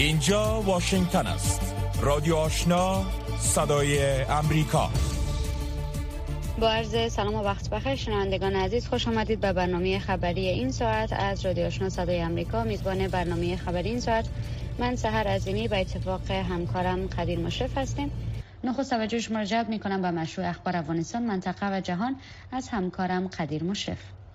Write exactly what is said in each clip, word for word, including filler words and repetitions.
اینجا واشنگتن است. رادیو آشنا، صدای امریکا. با عرض سلام و وقت بخیر شنوندگان عزیز، خوش آمدید به برنامه خبری این ساعت از رادیو آشنا صدای امریکا. میزبان برنامه خبری این ساعت من سحر عظیمی به اتفاق همکارم قدیر مشرف هستیم. نخست توجه شما را جلب می‌کنم به مشروع اخبار افغانستان، منطقه و جهان از همکارم قدیر مشرف.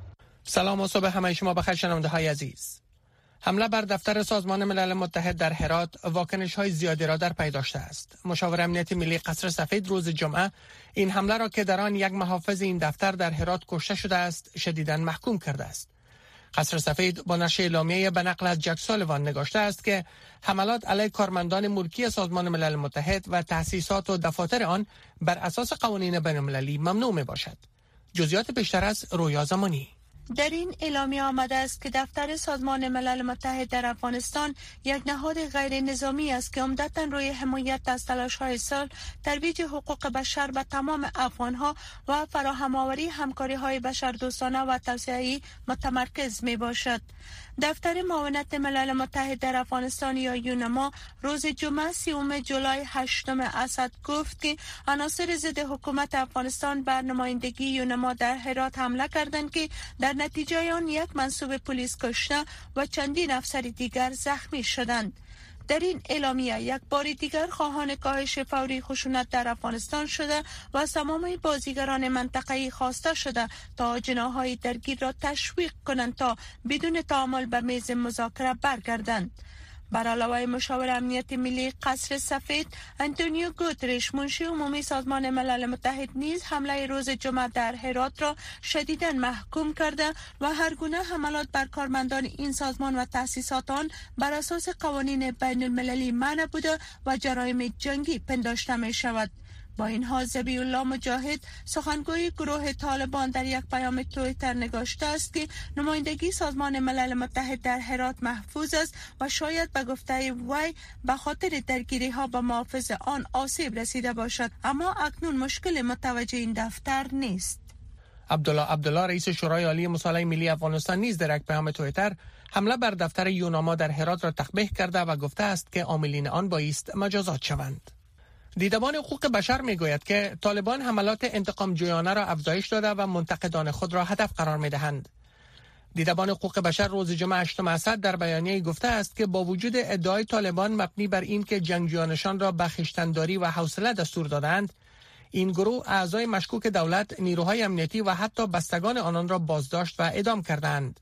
سلام و صبح همه شما بخیر شنونده‌های عزیز. حمله بر دفتر سازمان ملل متحد در هرات واکنش‌های زیادی را در پی داشته است. مشاور امنیت ملی قصر سفید روز جمعه این حمله را که در آن یک محافظ این دفتر در هرات کشته شده است شدیداً محکوم کرده است. قصر سفید با نشر اعلامیه به نقل از جک سالیوان نگاشته است که حملات علیه کارمندان ملکی سازمان ملل متحد و تأسیسات و دفاتر آن بر اساس قوانین بین‌المللی ممنوع میباشد. جزئیات بیشتر از رویا زمانی. در این اعلامیه آمده است که دفتر سازمان ملل متحد در افغانستان یک نهاد غیر نظامی است که عمدتاً روی حمایت از تلاش‌های صلح، ترویج حقوق بشر به تمام افغان‌ها و فراهم‌آوری همکاری‌های بشردوستانه و توسعه‌ای متمرکز می‌باشد. دفتر معاونت ملل متحد در افغانستان یا یونما روز جمعه سیوم جولای هشتم اسد گفت که عناصر ضد حکومت افغانستان بر نمایندگی یونما در هرات حمله کردند که در نتیجه آن یک منصوب پلیس کشته و چندین افسر دیگر زخمی شدند. در این اعلامیه یک بار دیگر خواهان کاهش فوری خشونت در افغانستان شده و از تمام بازیگران منطقه‌ای خواسته شده تا جناح‌های درگیر را تشویق کنند تا بدون تعامل به میز مذاکره برگردند. بر علاوه مشاور امنیت ملی قصر سفید انتونیو گوترش منشی عمومی سازمان ملل متحد نیز حمله روز جمعه در هرات را شدیداً محکوم کرده و هر گونه حملات بر کارمندان این سازمان و تأسیسات آن بر اساس قوانین بین المللی منع بوده و جرایم جنگی پنداشته می شود. با این حال ذبیح الله مجاهد سخنگوی گروه طالبان در یک پیام توییتر نگاشته است که نمایندگی سازمان ملل متحد در هرات محفوظ است و شاید به گفته وی به خاطر درگیری ها با محافظ آن آسیب رسیده باشد، اما اکنون مشکل متوجه این دفتر نیست. عبدالله عبدالله رئیس شورای عالی مصالحه ملی افغانستان نیز در یک پیام توییتر حمله بر دفتر یونما در هرات را تقبیح کرده و گفته است که عاملین آن بایست مجازات شوند. دیدبان حقوق بشر میگوید که طالبان حملات انتقام جویانه را افزایش داده و منتقدان خود را هدف قرار میدهند. دیدبان حقوق بشر روز جمعه هشتم اسد در بیانیه گفته است که با وجود ادعای طالبان مبنی بر این که جنگجویانشان را به خویشتن‌داری و حوصله دستور دادند، این گروه اعضای مشکوک دولت، نیروهای امنیتی و حتی بستگان آنان را بازداشت و اعدام کردند.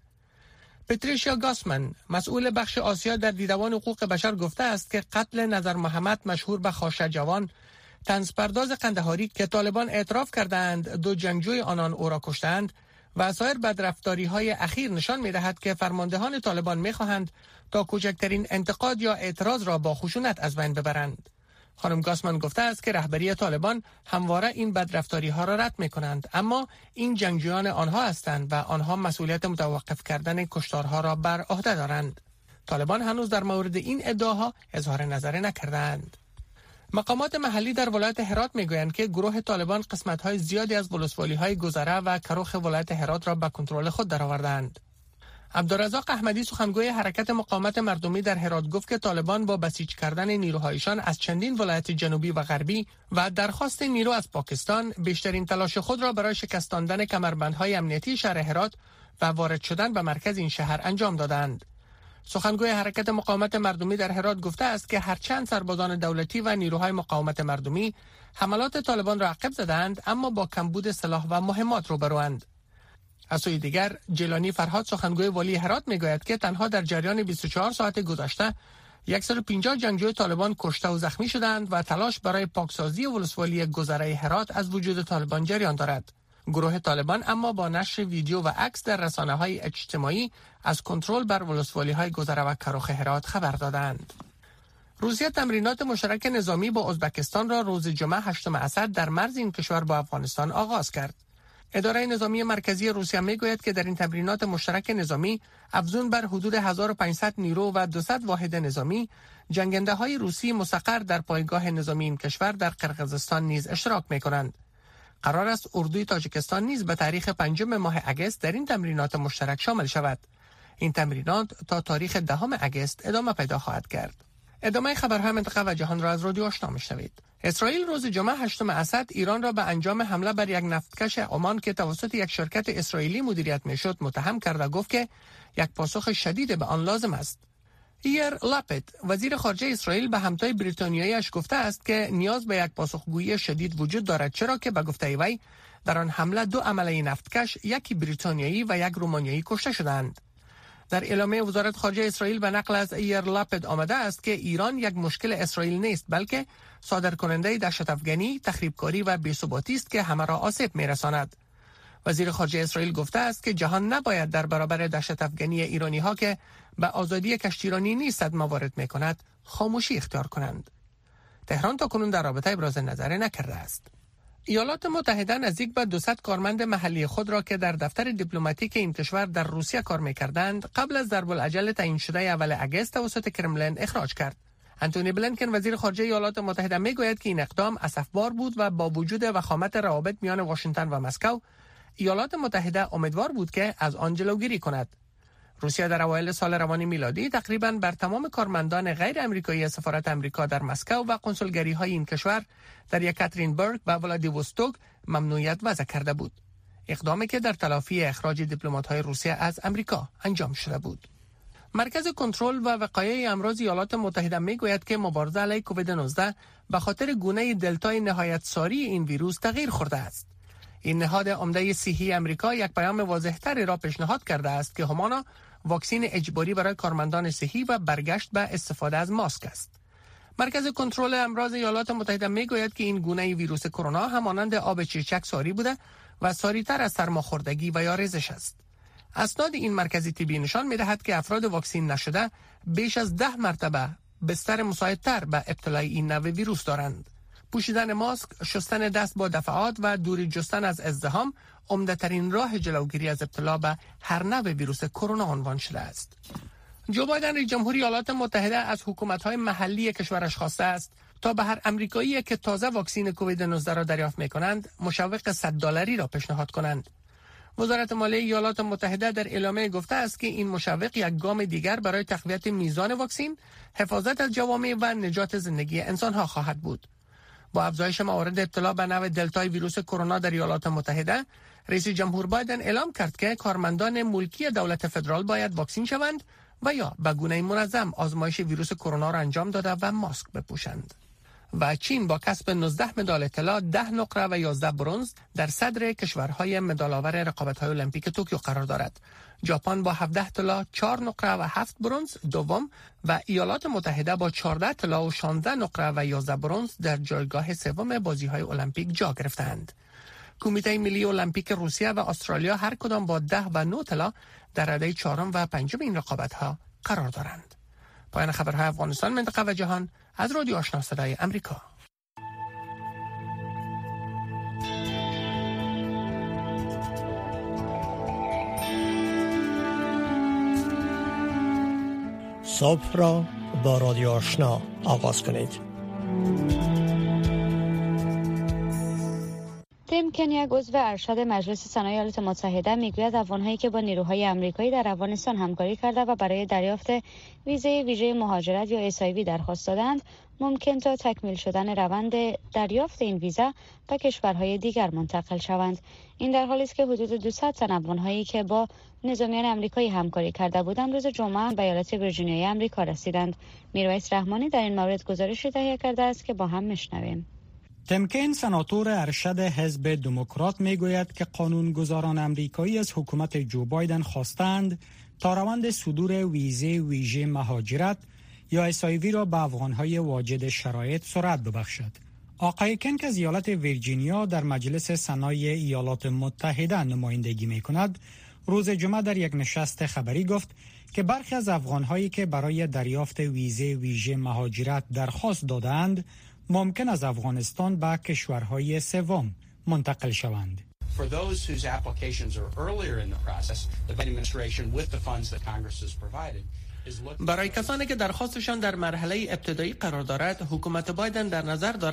پتریشیا گاسمن مسئول بخش آسیا در دیدبان حقوق بشر گفته است که قتل نظر محمد مشهور به خاشه جوان طنزپرداز قندهاری که طالبان اعتراف کردند دو جنگجوی آنان او را کشتند و سایر بدرفتاری های اخیر نشان می دهد که فرماندهان طالبان می خواهند تا کوچکترین انتقاد یا اعتراض را با خشونت از بین ببرند. خانم گاسمن گفته است که رهبری طالبان همواره این بدرفتاری ها را رد می کنند، اما این جنگجویان آنها هستند و آنها مسئولیت متوقف کردن کشتارها را بر عهده دارند. طالبان هنوز در مورد این ادعاها اظهار نظر نکردند. مقامات محلی در ولایت هرات می گویند که گروه طالبان قسمت های زیادی از ولسوالی های گذره و کروخ ولایت هرات را به کنترل خود درآوردند. عبدالرزاق احمدی سخنگوی حرکت مقاومت مردمی در هرات گفت که طالبان با بسیج کردن نیروهایشان از چندین ولایت جنوبی و غربی و درخواست نیرو از پاکستان بیشترین تلاش خود را برای شکستاندن کمربندهای امنیتی شهر هرات و وارد شدن به مرکز این شهر انجام دادند. سخنگوی حرکت مقاومت مردمی در هرات گفته است که هرچند سربازان دولتی و نیروهای مقاومت مردمی حملات طالبان را عقب زدند، اما با کمبود سلاح و مهمات روبروند. از سوی دیگر جیلانی فرهاد سخنگوی والی هرات میگوید که تنها در جریان بیست و چهار ساعت گذشته صد و پنجاه جنگجوی طالبان کشته و زخمی شدند و تلاش برای پاکسازی ولسوالی گذره هرات از وجود طالبان جریان دارد. گروه طالبان اما با نشر ویدیو و عکس در رسانه‌های اجتماعی از کنترل بر ولسوالی‌های گذره و کروخ هرات خبر دادند. روسیه تمرینات مشترک نظامی با ازبکستان را روز جمعه هشتم اسد در مرز این کشور با افغانستان آغاز کرد. اداره نظامی مرکزی روسیه میگوید که در این تمرینات مشترک نظامی افزون بر حدود هزار و پانصد نیرو و دویست واحد نظامی، جنگنده های روسی مستقر در پایگاه نظامی این کشور در قرقیزستان نیز اشتراک میکنند. قرار است اردوی تاجیکستان نیز به تاریخ پنجم ماه اگست در این تمرینات مشترک شامل شود. این تمرینات تا تاریخ دهم اگست ادامه پیدا خواهد کرد. ادامه خبرهای منطقه و جهان را از رادیو آشنا میشنوید. اسرائیل روز جمعه هشتم اسد ایران را به انجام حمله بر یک نفتکش عمان که توسط یک شرکت اسرائیلی مدیریت میشد متهم کرد و گفت که یک پاسخ شدید به آن لازم است. ایر لاپید وزیر خارجه اسرائیل به همتای بریتانیایی‌اش گفته است که نیاز به یک پاسخگویی شدید وجود دارد، چرا که به گفته وی در آن حمله دو عمله نفتکش، یکی بریتانیایی و یک رومانیایی کشته شدند. در اعلامیه وزارت خارجه اسرائیل به نقل از ایر لاپید آمده است که ایران یک مشکل اسرائیل نیست، بلکه صادرکننده دهشت‌افکنی، تخریبکاری و بی‌ثباتی است که همه را آسیب می‌رساند. وزیر خارجه اسرائیل گفته است که جهان نباید در برابر دهشت‌افکنی ایرانی‌ها که به آزادی کشتیرانی نیستد موارد می‌کند خاموشی اختیار کنند. تهران تاکنون در رابطه ابراز نظر نکرده است. ایالات متحده نزدیک به دویست کارمند محلی خود را که در دفتر دیپلماتیک این کشور در روسیه کار می‌کردند قبل از ضرب العجل تعیین شده اول آگوست توسط کرملین اخراج کرد. انتونی بلینکن وزیر خارجه ایالات متحده میگوید که این اقدام اسفبار بود و با وجود وخامت روابط میان واشنگتن و مسکو، ایالات متحده امیدوار بود که از آن جلوگیری کند. روسیه در اوایل سال روان میلادی تقریباً بر تمام کارمندان غیر آمریکایی سفارت آمریکا در مسکو و کنسولگری‌های این کشور در یکاترینبورگ و ولادیوستوک ممنوعیت وضع کرده بود. اقدامی که در تلافی اخراج دیپلمات‌های روسیه از آمریکا انجام شده بود. مرکز کنترل و وقایع امراض ایالات متحده میگوید که مبارزه علیه کووید نوزده به خاطر گونه دلتای نهایت ساری این ویروس تغییر خورده است. این نهاد عمده صحی آمریکا یک پیام واضح‌تری را پیشنهاد کرده است که همانا واکسین اجباری برای کارمندان صحی و برگشت به استفاده از ماسک است. مرکز کنترل امراض ایالات متحده میگوید که این گونه ویروس کرونا همانند آب چیچک ساری بوده و ساری‌تر از سرماخوردگی و یا ریزش است. اسناد این مرکزی طبی نشان می‌دهد که افراد واکسین نشده بیش از ده مرتبه بستر مساعدتر به ابتلای این نوع ویروس دارند. پوشیدن ماسک، شستن دست با دفعات و دوری جستن از ازدحام عمده‌ترین راه جلوگیری از ابتلا به هر نوع ویروس کرونا عنوان شده است. جو بایدن رئیس جمهوری ایالات متحده از حکومت‌های محلی کشورش خواسته است تا به هر آمریکایی که تازه واکسن کووید نوزده را دریافت می‌کنند مشوق صد دلاری را پیشنهاد کنند. وزارت مالیه ایالات متحده در اعلامیه گفته است که این مشوق یک گام دیگر برای تقویت میزان واکسن، حفاظت از جوامع و نجات زندگی انسان‌ها خواهد بود. با افزایش موارد ابتلا به نوع دلتای ویروس کرونا در ایالات متحده، رئیس جمهور بایدن اعلام کرد که کارمندان ملکی دولت فدرال باید واکسین شوند و یا به گونه منظم آزمایش ویروس کرونا را انجام داده و ماسک بپوشند. و چین با کسب نوزده مدال طلا، ده نقره و یازده برنز در صدر کشورهای مدال‌آور رقابت‌های المپیک توکیو قرار دارد. ژاپن با هفده طلا، چهار نقره و هفت برنز دوم و ایالات متحده با چهارده طلا و شانزده نقره و یازده برنز در جایگاه سوم بازی‌های المپیک جا گرفتند. کمیته ملی المپیک روسیه و استرالیا هر کدام با ده و نه طلا در رده چهارم و پنجم این رقابت‌ها قرار دارند. پایان خبرهای افغانستان، منطقه و جهان از رادیو آشنا صدای آمریکا. صبح را با رادیو آشنا آغاز کنید. تیم کنیاگ عضو ارشد مجلس سنای ایالات متحده میگوید افغان‌هایی که با نیروهای آمریکایی در افغانستان همکاری کرده و برای دریافت ویزه ویژه مهاجرت یا اس آی وی درخواست دادند ممکن تا تکمیل شدن روند دریافت این ویزا به کشورهای دیگر منتقل شوند. این در حالی است که حدود دویست تن افغان‌هایی که با نظامیان آمریکایی همکاری کرده بودند روز جمعه به ایالت ویرجینیای آمریکا رسیدند. میرویس رحمانی در این مورد گزارشی تهیه کرده است که با هم میشنویم. تیم کین سناتور ارشد حزب دموکرات میگوید که قانونگذاران آمریکایی از حکومت جو بایدن خواستند تا روند صدور ویزه ویژه مهاجرت یا اس آی وی را به افغان‌های واجد شرایط سرعت ببخشد. آقای کین که از ایالت ویرجینیا در مجلس سنای ایالات متحده نمایندگی می‌کند، روز جمعه در یک نشست خبری گفت که برخی از افغان‌هایی که برای دریافت ویزه ویژه مهاجرت درخواست دادند ممکن از افغانستان به کشورهای سوم منتقل شوند. برای کسانی که درخواستشان در مرحله ابتدایی قرار دارد، حکومت بایدن در نظر دارد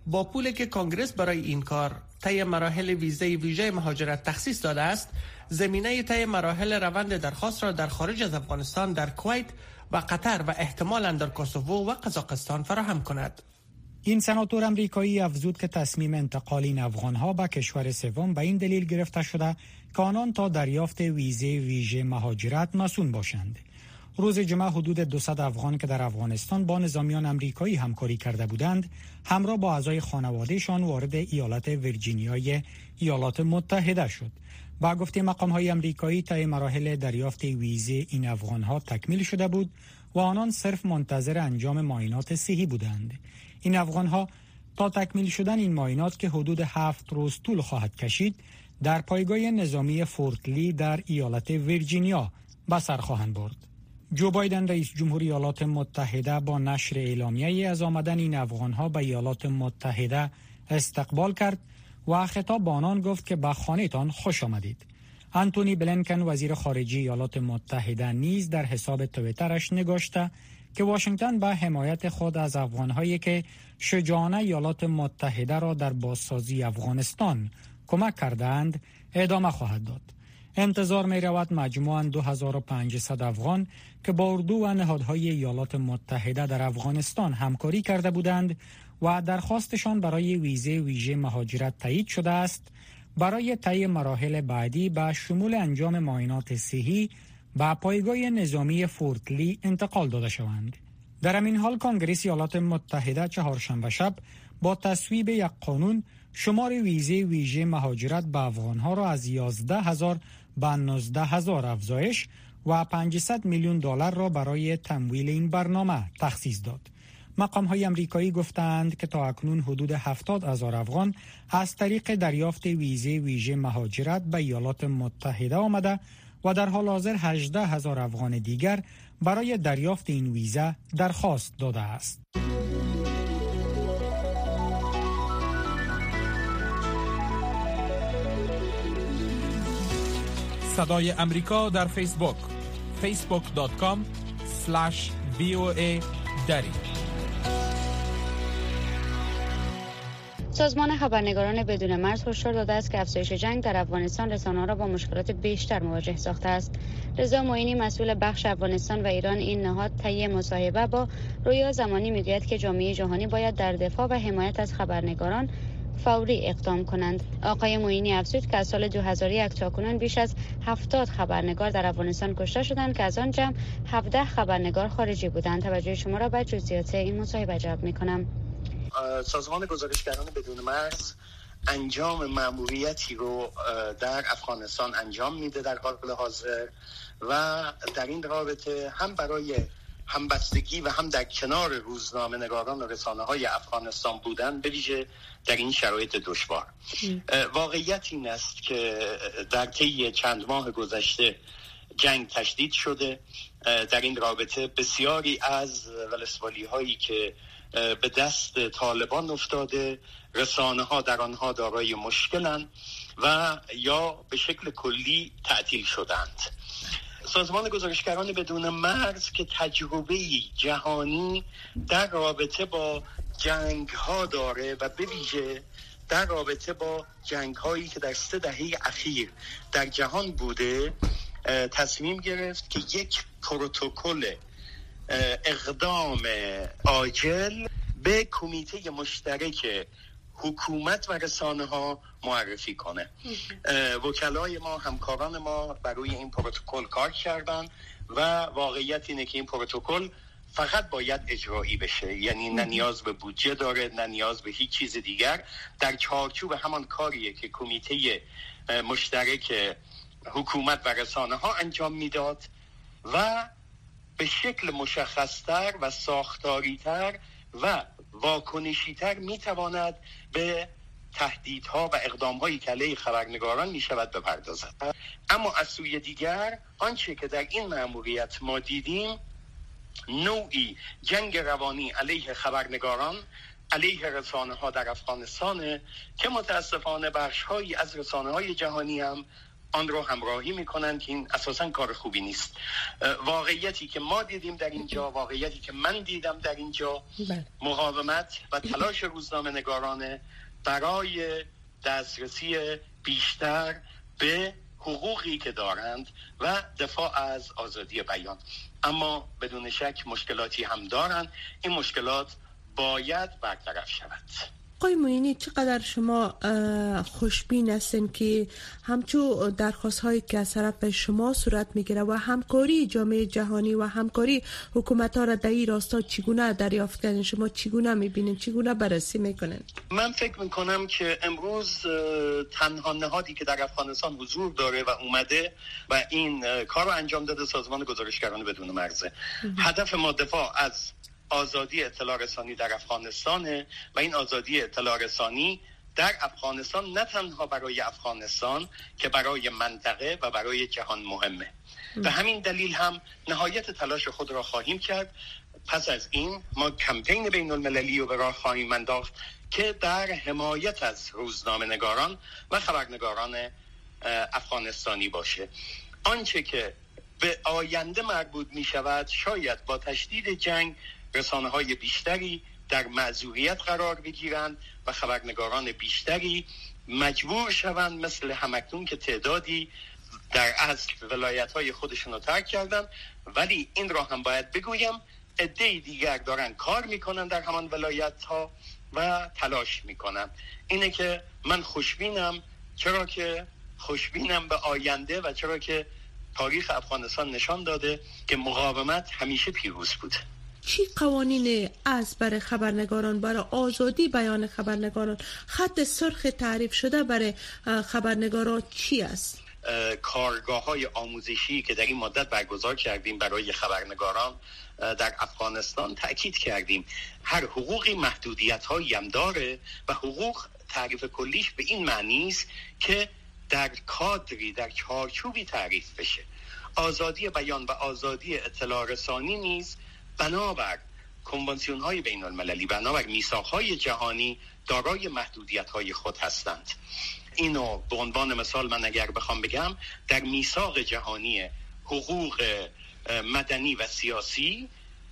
با پولی که کنگرس برای این کار طی مراحل ویزه ویژه مهاجرت تخصیص داده است، زمینه طی مراحل روند درخواست را در خارج از افغانستان در کویت و قطر و احتمالاً در کوسوو و قزاقستان فراهم کند. این سناتور امریکایی افزود که تصمیم انتقال این افغان‌ها به کشور سوم به این دلیل گرفته شده که آنان تا دریافت ویزه ویژه مهاجرت مسئول باشند. روز جمعه حدود دویست افغان که در افغانستان با نظامیان امریکایی همکاری کرده بودند، همراه با اعضای خانوادهشان وارد ایالت ویرجینیای ایالات متحده شد. با گفته مقام‌های امریکایی طی مراحل دریافت ویزه این افغان‌ها تکمیل شده بود و آنان صرف منتظر انجام معاینات صحی بودند. این افغان‌ها تا تکمیل شدن این معاینات که حدود هفت روز طول خواهد کشید، در پایگاه نظامی فورت لی در ایالت ویرجینیا به سر خواهند برد. جو بایدن رئیس جمهور ایالات متحده با نشر اعلامیه‌ای از آمدن این افغان‌ها به ایالات متحده استقبال کرد و خطاب به آنان گفت که به خانه‌تان خوش آمدید. آنتونی بلینکن وزیر خارجه ایالات متحده نیز در حساب توییترش نگاشته که واشنگتن به حمایت خود از افغان‌هایی که شجاعانه ایالات متحده را در بازسازی افغانستان کمک کردند ادامه خواهد داد. انتظار می رود مجموعاً دو هزار و پانصد افغان که با اردو و نهادهای ایالات متحده در افغانستان همکاری کرده بودند و درخواستشان برای ویزه ویژه مهاجرت تایید شده است، برای طی مراحل بعدی به شمول انجام معاینات صحی به پایگاه نظامی فورت لی انتقال داده شوند. در همین حال کنگره ایالات متحده چهارشنبه شب با تصویب یک قانون شمار ویزه ویژه مهاجرت به افغانها را از یازده هزار به نوزده هزار افزایش و پانصد میلیون دلار را برای تمویل این برنامه تخصیص داد. مقام‌های امریکایی گفتند که تا اکنون حدود هفتاد هزار افغان از طریق دریافت ویزه ویژه مهاجرت به ایالات متحده آمده و در حال حاضر هجده هزار افغان دیگر برای دریافت این ویزه درخواست داده است. صدای امریکا در فیسبوک فیسبوک دات کام اسلش وی او ای دری. سازمان خبرنگاران بدون مرز هشدار داده است که افزایش جنگ در افغانستان رسانه‌ها را با مشکلات بیشتر مواجه ساخته است. رضا معینی مسئول بخش افغانستان و ایران این نهاد طی مصاحبه با رویا زمانی میگوید که جامعه جهانی باید در دفاع و حمایت از خبرنگاران فوری اقدام کنند. آقای معینی افزود که از سال دو هزار و یک تاکنون بیش از هفتاد خبرنگار در افغانستان کشته شدند که از آن جمع هفده خبرنگار خارجی بودند. توجه شما را به جزئیات این مصاحبه جلب می‌کنم. سازمان گزارشگران بدون مرز انجام مأموریتی رو در افغانستان انجام میده در حال حاضر و در این رابطه هم برای همبستگی و هم در کنار روزنامه نگاران و رسانه های افغانستان بودن، به ویژه در این شرایط دشوار. واقعیت این است که در طی چند ماه گذشته جنگ تشدید شده. در این رابطه بسیاری از ولسوالی هایی که به دست طالبان افتاده، رسانه ها در آنها دارای مشکلند و یا به شکل کلی تعطیل شدند. سازمان گزارشگران بدون مرز که تجربه جهانی در رابطه با جنگ ها داره و به ویژه در رابطه با جنگ هایی که در سه دهه اخیر در جهان بوده، تصمیم گرفت که یک پروتکل اقدام عاجل به کمیته مشترک حکومت و رسانه ها معرفی کنه. وکلای ما، همکاران ما بر روی این پروتکل کار کردن و واقعیت اینه که این پروتکل فقط باید اجرایی بشه، یعنی نه نیاز به بودجه داره نه نیاز به هیچ چیز دیگر. در چارچوب همان کاریه که کمیته مشترک حکومت و رسانه ها انجام میداد و به شکل مشخصتر و ساختاریتر و واکنشیتر میتواند به تهدیدها و اقدامهایی که علیه خبرنگاران میشود بپردازد. اما از سوی دیگر آنچه که در این مأموریت ما دیدیم نوعی جنگ روانی علیه خبرنگاران، علیه رسانه ها در افغانستان که متاسفانه بخش‌هایی از رسانه های جهانی هم آن رو همراهی میکنن که این اساساً کار خوبی نیست. واقعیتی که ما دیدیم در اینجا، واقعیتی که من دیدم در اینجا، مقاومت و تلاش روزنامه نگاران برای دسترسی بیشتر به حقوقی که دارند و دفاع از آزادی بیان. اما بدون شک مشکلاتی هم دارند. این مشکلات باید برطرف شود. آقای معینی، چقدر شما خوشبین هستین که همچون درخواست هایی که از طرف شما صورت میگیره و همکاری جامعه جهانی و همکاری حکومت ها را در این راستا چگونه دریافت کردین؟ شما چگونه میبینین، چگونه بررسی میکنین؟ من فکر میکنم که امروز تنها نهادی که در افغانستان حضور داره و اومده و این کار رو انجام داده سازمان گزارشگران بدون مرزه. هدف ما دفاع از آزادی اطلاع رسانی در افغانستان و این آزادی اطلاع رسانی در افغانستان نه تنها برای افغانستان که برای منطقه و برای جهان مهمه. به همین دلیل هم نهایت تلاش خود را خواهیم کرد. پس از این ما کمپین بین المللی رو به راه خواهیم انداخت که در حمایت از روزنامه نگاران و خبرنگاران افغانستانی باشه. آنچه که به آینده مربوط می شود شاید با تشدید جنگ رسانه‌های بیشتری در معذوریت قرار بگیرند و خبرنگاران بیشتری مجبور شوند مثل همکنون که تعدادی در اصل ولایت‌های خودشون رو ترک کردن، ولی این را هم باید بگویم عده دیگر دارن کار میکنن در همان ولایت‌ها و تلاش میکنن. اینه که من خوشبینم، چرا که خوشبینم به آینده و چرا که تاریخ افغانستان نشان داده که مقاومت همیشه پیروز بوده. چی قوانین از برای خبرنگاران، برای آزادی بیان خبرنگاران، خط سرخ تعریف شده برای خبرنگاران چی است؟ کارگاه های آموزشی که در این مدت برگزار کردیم برای خبرنگاران در افغانستان تأکید کردیم هر حقوقی محدودیت هایی هم داره و حقوق تعریف کلیش به این معنی است که در کادری، در چارچوبی تعریف بشه. آزادی بیان و آزادی اطلاع رسانی نیز بنابر کنوانسیون های بین المللی، بنابر میثاق های جهانی دارای محدودیت های خود هستند. اینو به عنوان مثال من اگر بخوام بگم، در میثاق جهانی حقوق مدنی و سیاسی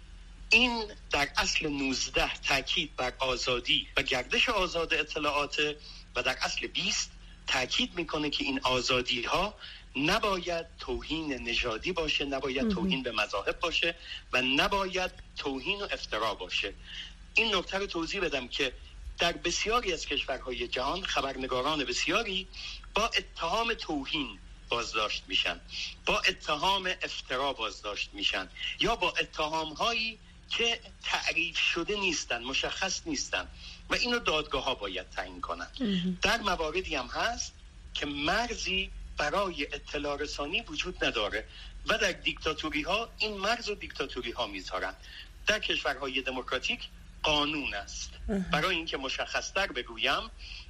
این در اصل نوزده تاکید بر آزادی و گردش آزاد اطلاعات و در اصل بیست تاکید میکنه که این آزادی ها نباید توهین نژادی باشه، نباید توهین به مذاهب باشه و نباید توهین و افترا باشه. این نکته رو توضیح بدم که در بسیاری از کشورهای جهان خبرنگاران بسیاری با اتهام توهین بازداشت میشن، با اتهام افترا بازداشت میشن یا با اتهام هایی که تعریف شده نیستن، مشخص نیستن و اینو دادگاه ها باید تعیین کنن. در مواردی هم هست که مرزی برای اطلاع رسانی وجود نداره و در دیکتاتوری ها این مرز و دیکتاتوری ها میذارن. در کشورهای دموکراتیک قانون است. برای اینکه مشخص‌تر بگویم،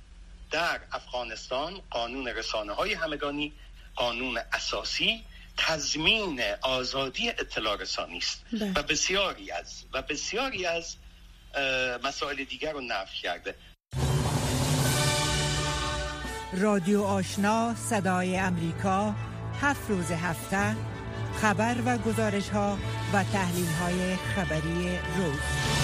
در افغانستان قانون رسانه های همگانی قانون اساسی تضمین آزادی اطلاع رسانی است و بسیاری از و بسیاری از مسائل دیگر رو نفی کرده. رادیو آشنا صدای امریکا، هفت روز هفته خبر و گزارش ها و تحلیل های خبری روز.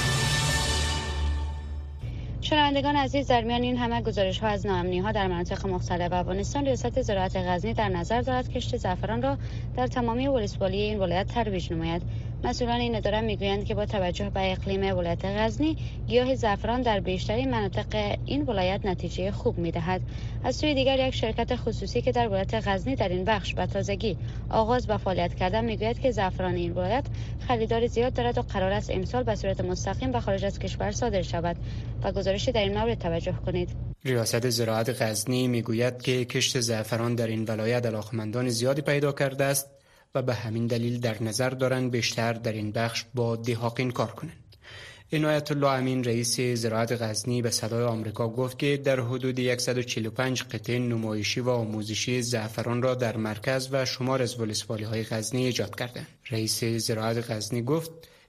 شنوندگان عزیز، در میان این همه گزارش ها از ناامنی ها در مناطق مختلف افغانستان، ریاست زراعت غزنی در نظر دارد کشت زعفران را در تمامی ولسوالی این ولایت ترویج نماید. مسئولان این اداره میگویند که با توجه به اقلیم ولایت غزنی، گیاه زعفران در بیشترین مناطق این ولایت نتیجه خوب میدهد. از سوی دیگر، یک شرکت خصوصی که در ولایت غزنی در این بخش به تازگی آغاز به فعالیت کرده میگوید که زعفران این ولایت خریدار زیاد دارد و قرار است امسال به صورت مستقیم به خارج از کشور صادر شود و گزارشی در این مورد توجه کنید. ریاست زراعت غزنی میگوید که کشت زعفران در این ولایت علاقمندان زیادی پیدا کرده است و به همین دلیل در نظر دارند بیشتر در این بخش با دهاقین کار کنند. عنایت الله امین، رئیس زراعت غزنی، به صدای آمریکا گفت که در حدود صد و چهل و پنج قطعه نمایشی و آموزشی زعفران را در مرکز و شمار از ولسوالی‌های غزنی ایجاد کردند. رئیس زراعت غزنی گفت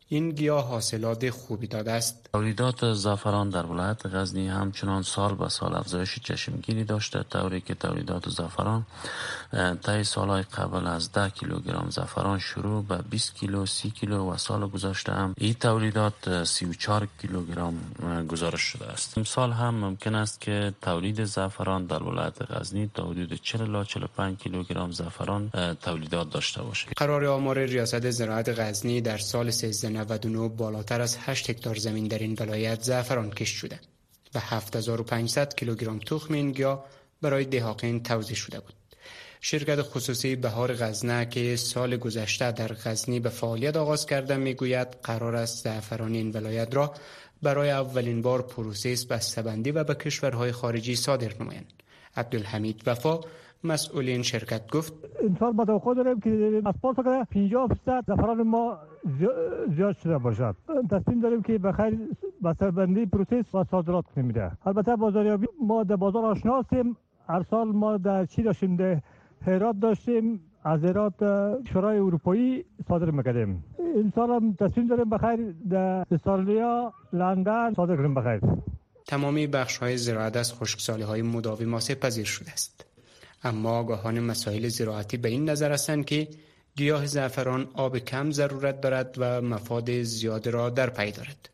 این گیاه حاصلات خوبی داده است. تولیدات زعفران در ولایت غزنی همچنان سال به سال افزایش چشمگیری داشته، طوری که تولیدات زعفران طی سالهای قبل از ده کیلوگرم زعفران شروع به بیست کیلو، سی کیلو و سال گذشته هم این تولیدات سی و چهار کیلوگرم گزارش شده است. امسال هم ممکن است که تولید زعفران در ولایت غزنی تا حدود چهل تا چهل و پنج کیلوگرم زعفران تولیدات داشته باشد. قرار آمار ریاست زراعت غزنی در سال سیزده نود و نه بالاتر از هشت هکتار زمین در این ولایت زعفران کشت شده و هفت هزار و پانصد کیلوگرم تخم این گیاه برای دهاقین توزیع شده بود. شرکت خصوصی بهار غزنه که سال گذشته در غزنی به فعالیت آغاز کرده میگوید قرار است زعفران این ولایت را برای اولین بار پروسس بسته‌بندی و به کشورهای خارجی صادر نمایند. عبدالحمید وفا مسئول این شرکت گفت امسال ما توقع داریم که از پاس کنه پنجاه درصد زعفران ما زیاد شده باشد. تصمیم داریم که بخیر بسته‌بندی پروسس و صادرات نمیده. البته بازاریابی ما در بازار آشنا هستیم. هر سال ما در چی داشتیم؟ در هرات داشتیم، از هرات شورای اروپایی صادر میکردیم. این سال هم تصمیم داریم بخیر در استرالیا، لندن صادر کنیم بخیر. تمامی بخش‌های زراعت از خشکسالی‌های مداوم آسیب پذیر شده است. اما آگاهان مسائل زراعتی به این نظر هستند که گیاه زعفران آب کم ضرورت دارد و مفاد زیاد را در پی دارد.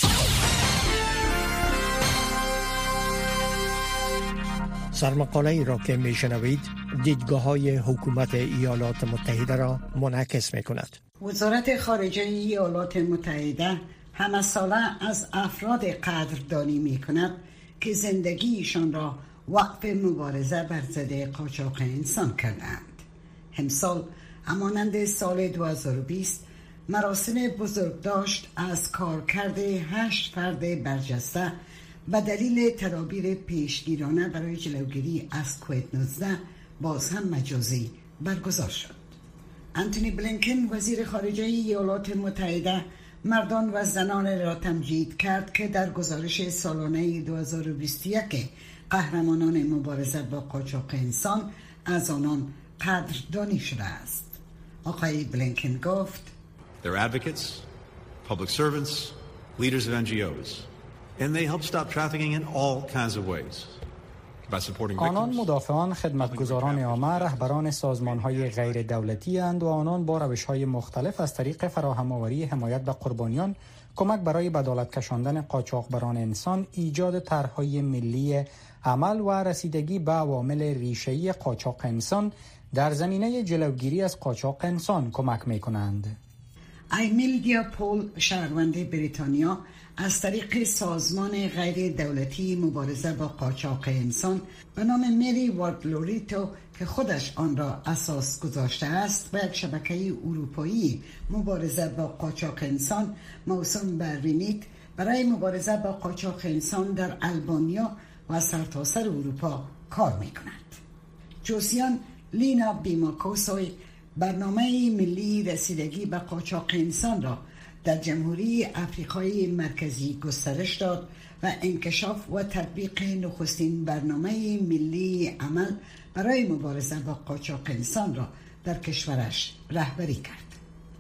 سرمقاله ای را که می شنوید دیدگاه های حکومت ایالات متحده را منعکس می کند. وزارت خارجه ایالات متحده همه ساله از افراد قدردانی می کند که زندگیشان را وقف مبارزه بر ضد قاچاق انسان کردند. امسال همانند سال دو هزار و بیست مراسم بزرگداشت از کارکرد هشت فرد برجسته و دلیل تدابیر پیشگیرانه برای جلوگیری از کووید نوزده باز هم مجازی برگزار شد. انتونی بلینکن وزیر خارجه ایالات متحده مردان و زنان را تمجید کرد که در گزارش سالانه دو هزار و بیست و یک قهرمانان مبارزه با قاچاق انسان از آنان قدردانی شده است. آقای بلینکن گفت They're advocates, public servants, leaders of ان جی اوز. And they help stop trafficking in all kinds of ways. آنان مدافعان، خدمتگزاران عامه، رهبران سازمان‌های غیر دولتی اند و آنان با روش‌های مختلف از طریق فراهم‌آوری حمایت به قربانیان، کمک برای بدالت کشاندن قاچاقبران انسان، ایجاد طرح‌های ملی عمل و رسیدگی به عوامل ریشه‌ای قاچاق انسان در زمینه جلوگیری از قاچاق انسان کمک می‌کنند. ایمیلیا پول، شهروند بریتانیا، از طریق سازمان غیر دولتی مبارزه با قاچاق انسان به نام مری وارد لوریتو که خودش آن را اساس گذاشته است و یک شبکه اروپایی مبارزه با قاچاق انسان موسوم به رینیت برای مبارزه با قاچاق انسان در آلبانیا و سرتاسر اروپا کار می کند. جوسیان لینا بیماکوسوی برنامه ملی رسیدگی به قاچاق انسان را در جمهوری آفریقای مرکزی گسترش داد و انکشاف و تطبیق نخستین برنامه ملی عمل برای مبارزه با قاچاق انسان را در کشورش رهبری کرد.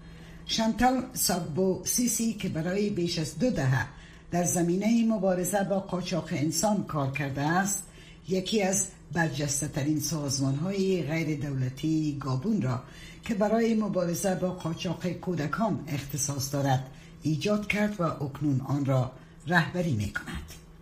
شانتال ساگبو سیسی که برای بیش از دو دهه در زمینه مبارزه با قاچاق انسان کار کرده است، یکی از برجسته ترین سازمان های غیر دولتی گابون را که برای مبارزه با قاچاق کودکان اختصاص دارد ایجاد کرد و اکنون آن را رهبری می کند.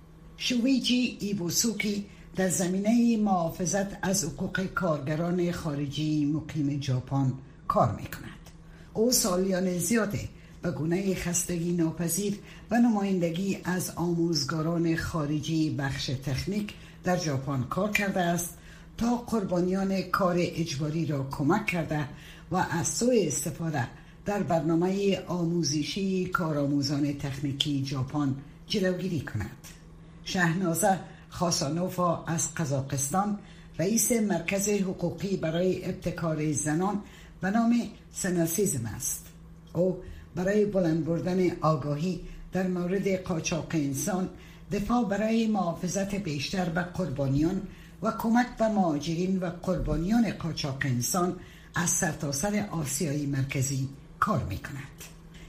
شویجی ایبوسوکی در زمینه محافظت از حقوق کارگران خارجی مقیم ژاپن کار می کند. او سالیان زیاده به گونه خستگی ناپذیر و نمایندگی از آموزگاران خارجی بخش تکنیک در ژاپن کار کرده است تا قربانیان کار اجباری را کمک کرده و از سوء استفاده در برنامه آموزشی کارآموزان تکنیکی ژاپن جلوگیری کند. شهنازه خاسانوفا از قزاقستان رئیس مرکز حقوقی برای ابتکار زنان به نام سناسیزم است. او برای بلند بردن آگاهی در مورد قاچاق انسان، دفاع برای محافظت بیشتر به قربانیان و کمک به مهاجرین و قربانیان قاچاق انسان از سرتاسر آسیای مرکزی کار می کند.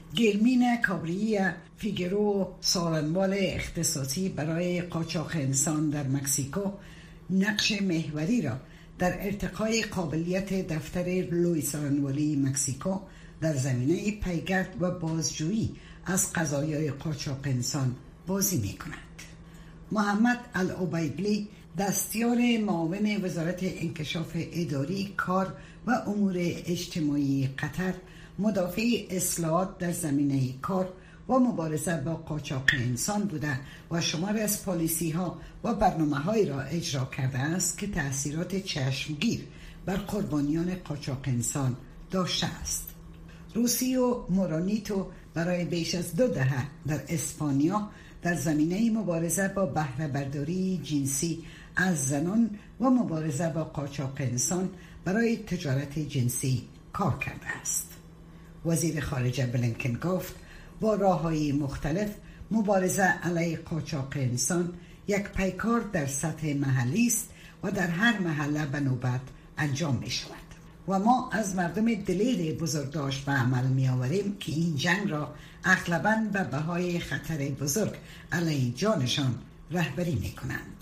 گرمین کابری فیگرو، سالنوال اختصاصی برای قاچاق انسان در مکزیکو، نقش محوری را در ارتقای قابلیت دفتر لوی سالنوالی مکزیکو در زمینه پیگرد و بازجویی از قضایای قاچاق انسان بازی می کند. محمد العبیدلی، دستیار معاون وزارت انکشاف اداری، کار و امور اجتماعی قطر، مدافع اصلاحات در زمینه کار و مبارزه با قاچاق انسان بوده و شمار از پالیسی ها و برنامه هایی را اجرا کرده است که تأثیرات چشمگیر بر قربانیان قاچاق انسان داشته است. روسیو مورانیتو برای بیش از دو دهه در اسپانیا در زمینه مبارزه با بهره برداری جنسی از زنان و مبارزه با قاچاق انسان برای تجارت جنسی کار کرده است. وزیر خارجه بلینکن گفت با راه‌های مختلف مبارزه علیه قاچاق انسان یک پیکار در سطح محلی است و در هر محله به نوبت انجام می شود و ما از مردم دلیر بزرگداشت به عمل می آوریم که این جنگ را اغلباً به بهای خطر بزرگ علیه جانشان رهبری می کنند.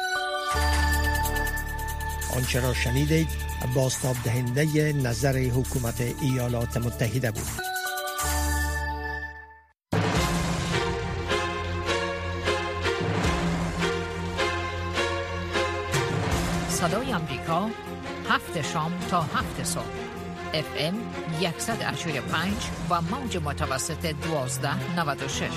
آنچه را شنیدید بازتاب دهنده نظر حکومت ایالات متحده بود. صدای امریکا، هفت شام تا هفت صبح، اف ام صد و هشتاد و پنج و موج متوسط دوازده نود و شش.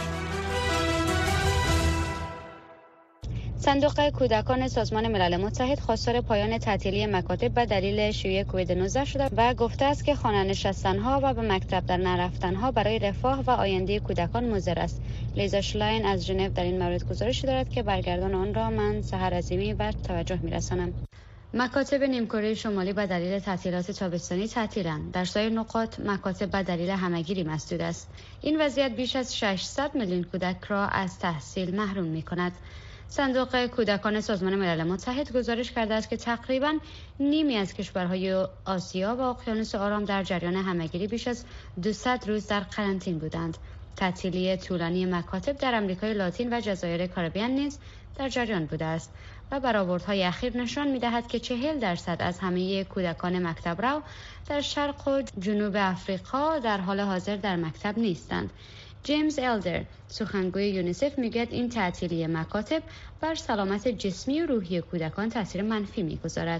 صندوق کودکان سازمان ملل متحد خواستار پایان تعطیلی مکاتب به دلیل شیوع کووید نوزده شده و گفته است که خانه نشستن‌ها و به مکتب در نرفتن‌ها برای رفاه و آینده کودکان مضر است. لیزا شلاین از ژنو در این مورد گزارشی دارد که برگردان آن را من سحر عظیمی بر توجه می‌رسانم. مکاتب نیمکره شمالی به دلیل تعطیلات تابستانی تعطیلند. در سایر نقاط مکاتب به دلیل همهگیری مسدود است. این وضعیت بیش از ششصد میلیون کودک را از تحصیل محروم می‌کند. صندوق کودکان سازمان ملل متحد گزارش کرده است که تقریباً نیمی از کشورهای آسیا و اقیانوس آرام در جریان همهگیری بیش از دویست روز در قرنطینه بودند. تعطیلی طولانی مکاتب در آمریکای لاتین و جزایر کارائیبی نیز در جریان بوده است و برآوردهای اخیر نشان می‌دهد که چهل درصد از همه کودکان مکتب رو در شرق و جنوب افریقا در حال حاضر در مکتب نیستند. جیمز الدر، سخنگوی یونیسف، میگوید این تعطیلی مکاتب بر سلامت جسمی و روحی کودکان تاثیر منفی میگذارد.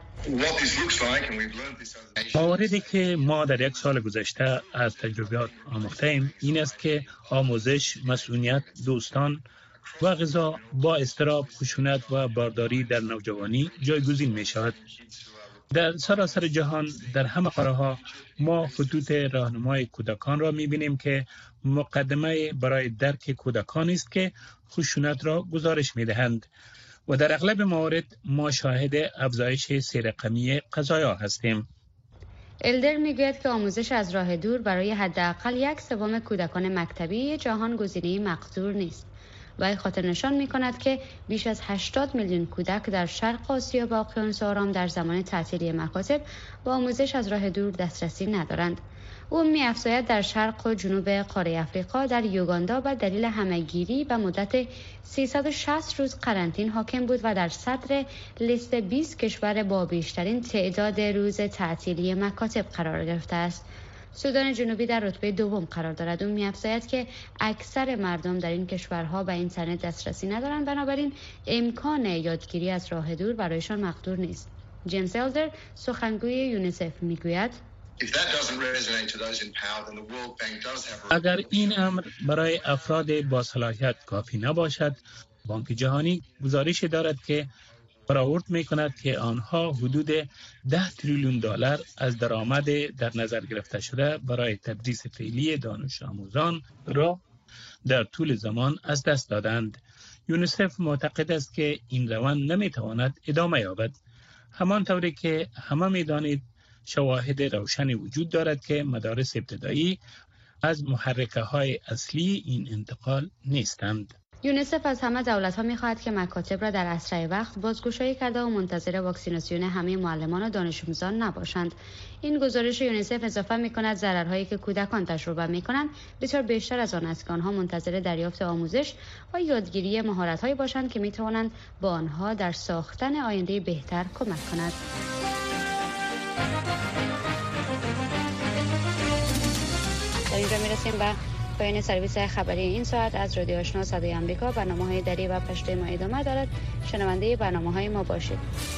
مواردی که ما در یک سال گذشته از تجربیات آموخته ایم این است که آموزش، مسئولیت، دوستان و غذا با اضطراب، خشونت و بارداری در نوجوانی جایگزین می شود. در سراسر جهان در همه قاره ها ما خطوط راهنمای کودکان را می بینیم که مقدمه برای درک کودکان است که خشونت را گزارش می دهند و در اغلب موارد ما شاهد افزایش سه رقمی قضایا هستیم. الدر میگوید که آموزش از راه دور برای حداقل یک سوم کودکان مکتبی جهان گزینه مقدور نیست. و خاطر نشان می کند که بیش از هشتاد میلیون کودک در شرق آسیا و اقیانوس آرام در زمان تعطیلی مکاتب با آموزش از راه دور دسترسی ندارند. او می افزاید در شرق و جنوب قاره افریقا در یوگاندا به دلیل همهگیری و مدت سیصد و شصت روز قرنطینه حاکم بود و در صدر لیست بیست کشور با بیشترین تعداد روز تعطیلی مکاتب قرار گرفته است. سودان جنوبی در رتبه دوم قرار دارد. او می‌افزاید که اکثر مردم در این کشورها به اینترنت دسترسی ندارند، بنابراین امکان یادگیری از راه دور برایشان مقدور نیست. جیمز الدر، سخنگوی یونیسف، میگوید اگر این امر برای افراد با صلاحیت کافی نباشد، بانک جهانی گزارش دارد که برآورد می کند که آنها حدود ده تریلیون دلار از درآمد در نظر گرفته شده برای تدریس فعلی دانش آموزان را در طول زمان از دست دادند. یونیسف معتقد است که این روند نمی تواند ادامه یابد. همانطوری که همه می دانید شواهد روشنی وجود دارد که مدارس ابتدایی از محرکه های اصلی این انتقال نیستند. یونیسف از همه دولت‌ها می‌خواهد که مکاتب را در اسرع وقت بازگشایی کرده و منتظر واکسیناسیون همه معلمان و دانش آموزان نباشند. این گزارش یونیسف اضافه می‌کند ضررهایی که کودکان تجربه می‌کنند بسیار بیشتر از آن است که آنها منتظر دریافت آموزش و یادگیری مهارت‌هایی باشند که می‌توانند با آنها در ساختن آینده بهتر کمک کنند. در اینجا می‌رسیم به پایان سرویس خبری این ساعت از رادیو آشنا صدای آمریکا. برنامه‌های دری و پشت ما ادامه دارد. شنونده برنامه‌های ما باشید.